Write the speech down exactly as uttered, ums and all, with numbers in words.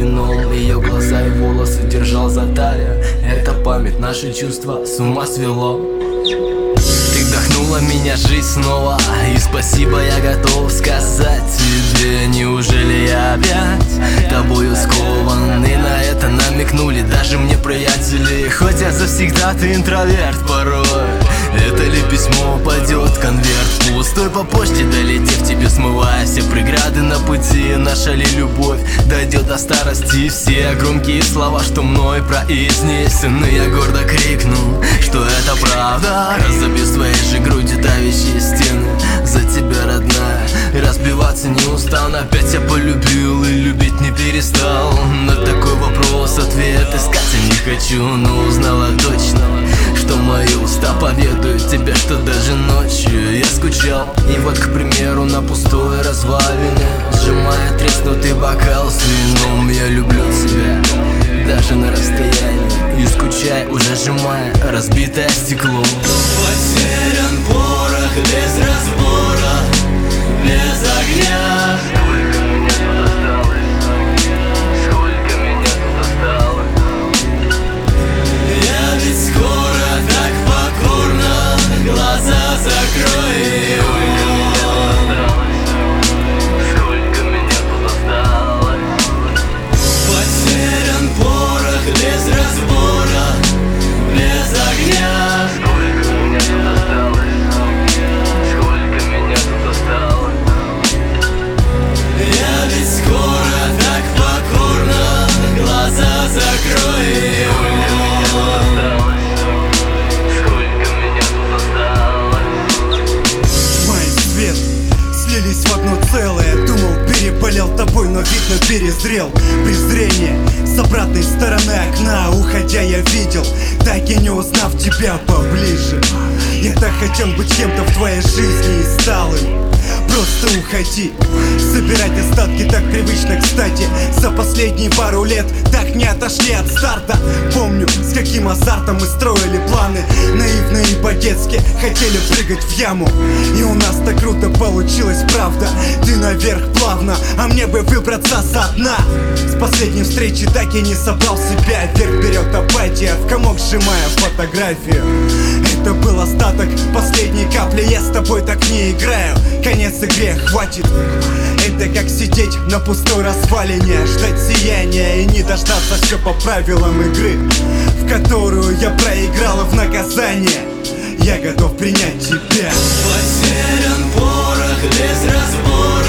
вином. Ее глаза и волосы держал за талию. Это память, наши чувства с ума свело. Ты вдохнула меня жизнь снова, и спасибо я готов сказать тебе. Неужели я опять тобою скован? И на это намекнули даже мне приятели. Хоть я завсегда ты интроверт порой, это ли письмо упадет в конверт пустой по почте, долетев тебе, смывая все преграды на пути. Наша ли любовь дойдет до старости? Все громкие слова, что мной произнесены, я гордо крикну, что это правда. Разобью своей же грудью давящие стены за тебя, родная, и разбиваться не устану. Опять я полюбил и любить не перестал. На такой вопрос ответ искать я не хочу, но узнала точно, что мои уста поведают тебе, что даже ночью я скучал. И вот, к примеру, на пустой развалине, сжимая треснутый бокал с вином, я люблю тебя даже на расстоянии, и скучай, уже сжимая разбитое стекло. Потерян порох без разбора, без огня. Сколько меня тут осталось, сколько меня тут осталось. Я ведь скоро так покорно, глаза закрой. Сколько меня тут осталось. Потерян порох без разбора, без огня. Сколько меня тут осталось, сколько меня тут осталось. Я ведь скоро так покорно, глаза закрой. Сколько меня тут осталось. Тьма и свет слились в одно целое. Думал, переболел тобой, но видно перезрел. Презрение с обратной стороны окна, уходя я видел, так и не узнав тебя поближе. Я так хотел быть кем-то в твоей жизни и стал им. Просто уходи, собирать остатки так привычно, кстати. За последние пару лет так не отошли от старта. Помню, с каким азартом мы строили планы, наивно и по-детски хотели прыгать в яму. И у нас так круто получилось, правда. Ты наверх плавно, а мне бы выбраться со дна. С последней встречи так и не собрал себя. Вверх берет апатия, в комок сжимая фотографию. Это был остаток последней капли, я с тобой так не играю. Конец игре, хватит. Это как сидеть на пустой развалине, ждать сияния и не дождаться, все по правилам игры, в которую я проиграла в наказание. Я готов принять тебя. Потерян порох без разбора.